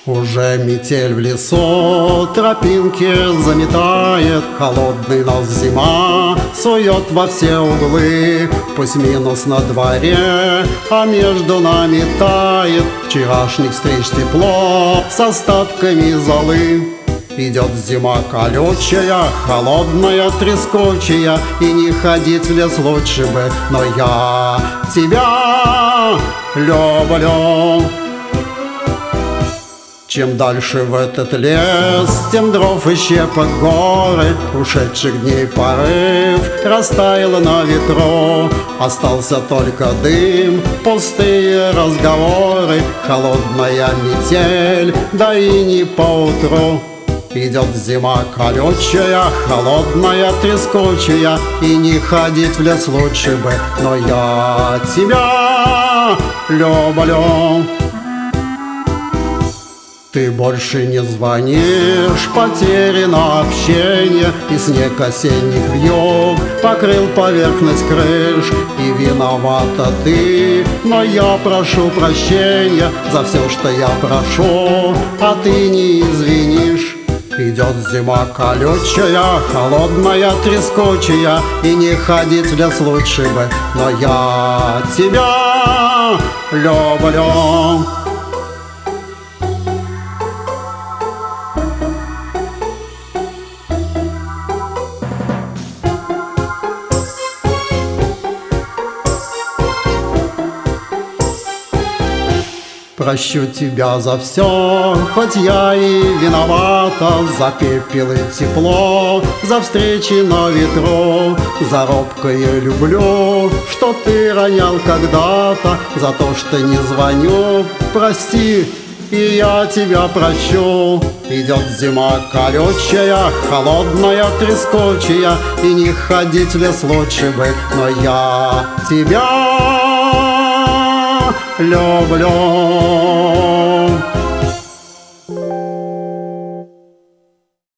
Уже метель в лесу, тропинки заметает, холодный нос зима сует во все углы. Пусть минус на дворе, а между нами тает вчерашних встреч тепло с остатками золы. Идет зима колючая, холодная, трескучая, и не ходить в лес лучше бы, но я тебя люблю. Чем дальше в этот лес, тем дров и щепок горы. Ушедших дней порыв растаял на ветру. Остался только дым, пустые разговоры, холодная метель, да и не поутру. Идет зима колючая, холодная, трескучая, и не ходить в лес лучше бы, но я тебя люблю. Ты больше не звонишь, потеряно общение, и снег осенних вьюг покрыл поверхность крыш. И виновата ты, но я прошу прощения за все, что я прошу, а ты не извинишь. Идет зима колючая, холодная, трескучая, и не ходить в лес лучше бы, но я тебя люблю. Прощу тебя за все, хоть я и виновата, за пепел и тепло, за встречи на ветру, за робкое люблю, что ты ронял когда-то, за то, что не звоню, прости, и я тебя прощу. Идет зима колючая, холодная, трескучая, и не ходить в лес лучше бы, но я тебя люблю.